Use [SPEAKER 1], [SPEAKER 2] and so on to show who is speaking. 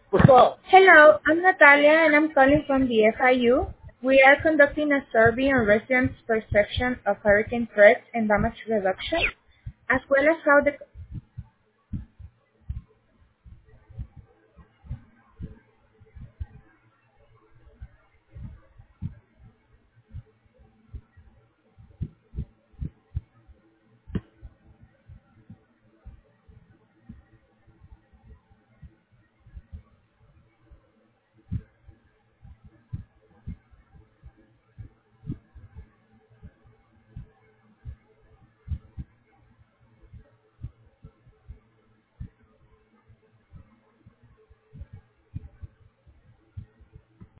[SPEAKER 1] What's up?
[SPEAKER 2] Hello, I'm Natalia and I'm calling from the FIU. We are conducting a survey on residents' perception of hurricane threats and damage reduction, as well as how the